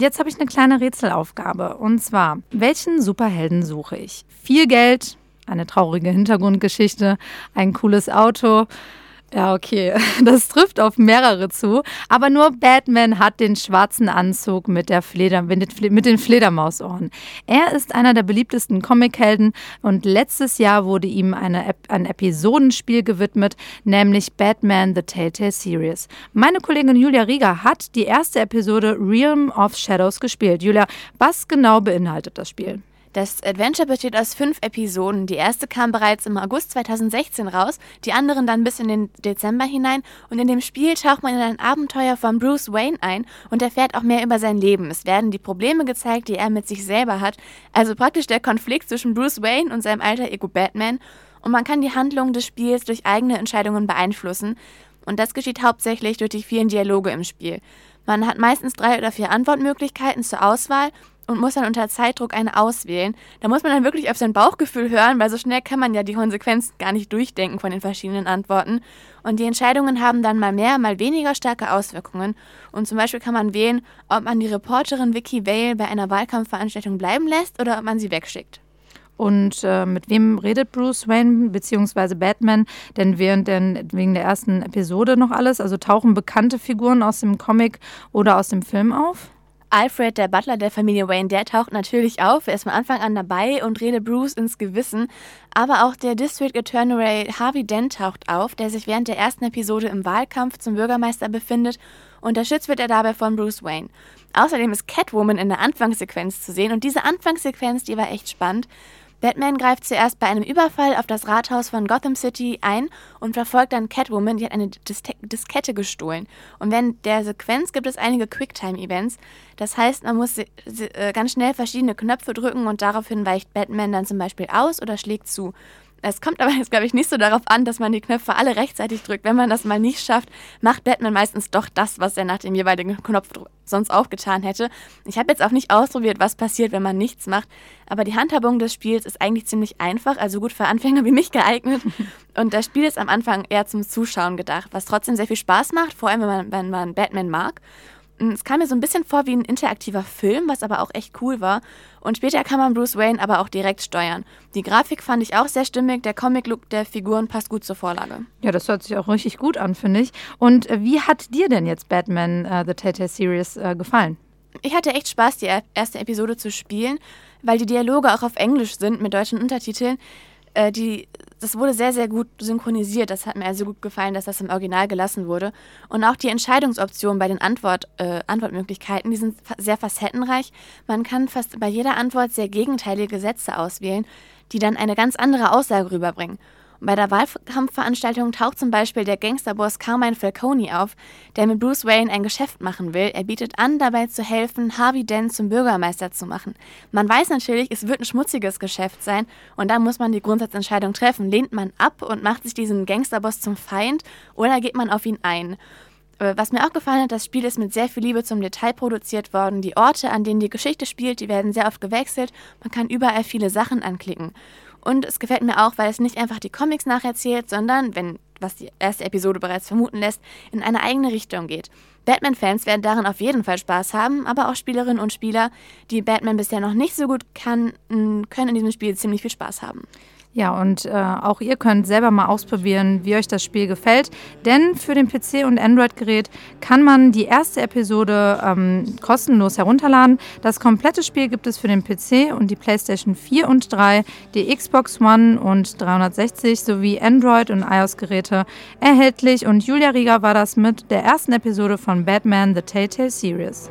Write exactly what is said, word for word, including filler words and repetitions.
Jetzt habe ich eine kleine Rätselaufgabe. Und zwar, welchen Superhelden suche ich? Viel Geld, eine traurige Hintergrundgeschichte, ein cooles Auto. Ja, okay, das trifft auf mehrere zu. Aber nur Batman hat den schwarzen Anzug mit, der Fleder, mit den Fledermausohren. Er ist einer der beliebtesten Comichelden und letztes Jahr wurde ihm eine, ein Episodenspiel gewidmet, nämlich Batman The Telltale Series. Meine Kollegin Julia Rieger hat die erste Episode Realm of Shadows gespielt. Julia, was genau beinhaltet das Spiel? Das Adventure besteht aus fünf Episoden. Die erste kam bereits im August zweitausendsechzehn raus, die anderen dann bis in den Dezember hinein. Und in dem Spiel taucht man in ein Abenteuer von Bruce Wayne ein und erfährt auch mehr über sein Leben. Es werden die Probleme gezeigt, die er mit sich selber hat. Also praktisch der Konflikt zwischen Bruce Wayne und seinem alter Ego Batman. Und man kann die Handlung des Spiels durch eigene Entscheidungen beeinflussen. Und das geschieht hauptsächlich durch die vielen Dialoge im Spiel. Man hat meistens drei oder vier Antwortmöglichkeiten zur Auswahl und muss dann unter Zeitdruck eine auswählen. Da muss man dann wirklich auf sein Bauchgefühl hören, weil so schnell kann man ja die Konsequenzen gar nicht durchdenken von den verschiedenen Antworten. Und die Entscheidungen haben dann mal mehr, mal weniger starke Auswirkungen. Und zum Beispiel kann man wählen, ob man die Reporterin Vicky Vale bei einer Wahlkampfveranstaltung bleiben lässt oder ob man sie wegschickt. Und äh, mit wem redet Bruce Wayne bzw. Batman denn während den, wegen der ersten Episode noch alles? Also tauchen bekannte Figuren aus dem Comic oder aus dem Film auf? Alfred, der Butler der Familie Wayne, der taucht natürlich auf. Er ist von Anfang an dabei und redet Bruce ins Gewissen. Aber auch der District Attorney Harvey Dent taucht auf, der sich während der ersten Episode im Wahlkampf zum Bürgermeister befindet. Unterstützt wird er dabei von Bruce Wayne. Außerdem ist Catwoman in der Anfangssequenz zu sehen. Und diese Anfangssequenz, die war echt spannend. Batman greift zuerst bei einem Überfall auf das Rathaus von Gotham City ein und verfolgt dann Catwoman, die hat eine Dis- Diskette gestohlen. Und während der Sequenz gibt es einige Quicktime-Events. Das heißt, man muss äh, ganz schnell verschiedene Knöpfe drücken und daraufhin weicht Batman dann zum Beispiel aus oder schlägt zu. Es kommt aber jetzt, glaube ich, nicht so darauf an, dass man die Knöpfe alle rechtzeitig drückt. Wenn man das mal nicht schafft, macht Batman meistens doch das, was er nach dem jeweiligen Knopfdruck sonst auch getan hätte. Ich habe jetzt auch nicht ausprobiert, was passiert, wenn man nichts macht. Aber die Handhabung des Spiels ist eigentlich ziemlich einfach, also gut für Anfänger wie mich geeignet. Und das Spiel ist am Anfang eher zum Zuschauen gedacht, was trotzdem sehr viel Spaß macht, vor allem wenn man, wenn man Batman mag. Es kam mir so ein bisschen vor wie ein interaktiver Film, was aber auch echt cool war. Und später kann man Bruce Wayne aber auch direkt steuern. Die Grafik fand ich auch sehr stimmig. Der Comic-Look der Figuren passt gut zur Vorlage. Ja, das hört sich auch richtig gut an, finde ich. Und äh, wie hat dir denn jetzt Batman uh, The Telltale Series äh, gefallen? Ich hatte echt Spaß, die erste Episode zu spielen, weil die Dialoge auch auf Englisch sind mit deutschen Untertiteln. Äh, die, das wurde sehr, sehr gut synchronisiert. Das hat mir also gut gefallen, dass das im Original gelassen wurde. Und auch die Entscheidungsoptionen bei den Antwort, äh, Antwortmöglichkeiten, die sind fa- sehr facettenreich. Man kann fast bei jeder Antwort sehr gegenteilige Sätze auswählen, die dann eine ganz andere Aussage rüberbringen. Bei der Wahlkampfveranstaltung taucht zum Beispiel der Gangsterboss Carmine Falcone auf, der mit Bruce Wayne ein Geschäft machen will. Er bietet an, dabei zu helfen, Harvey Dent zum Bürgermeister zu machen. Man weiß natürlich, es wird ein schmutziges Geschäft sein und da muss man die Grundsatzentscheidung treffen. Lehnt man ab und macht sich diesen Gangsterboss zum Feind oder geht man auf ihn ein? Was mir auch gefallen hat, das Spiel ist mit sehr viel Liebe zum Detail produziert worden. Die Orte, an denen die Geschichte spielt, die werden sehr oft gewechselt. Man kann überall viele Sachen anklicken. Und es gefällt mir auch, weil es nicht einfach die Comics nacherzählt, sondern, wenn, was die erste Episode bereits vermuten lässt, in eine eigene Richtung geht. Batman-Fans werden darin auf jeden Fall Spaß haben, aber auch Spielerinnen und Spieler, die Batman bisher noch nicht so gut kannten, können in diesem Spiel ziemlich viel Spaß haben. Ja, und äh, auch ihr könnt selber mal ausprobieren, wie euch das Spiel gefällt. Denn für den P C- und Android-Gerät kann man die erste Episode ähm, kostenlos herunterladen. Das komplette Spiel gibt es für den P C und die PlayStation vier und drei, die Xbox One und dreihundertsechzig sowie Android- und iOS-Geräte erhältlich. Und Julia Rieger war das mit der ersten Episode von Batman The Telltale Series.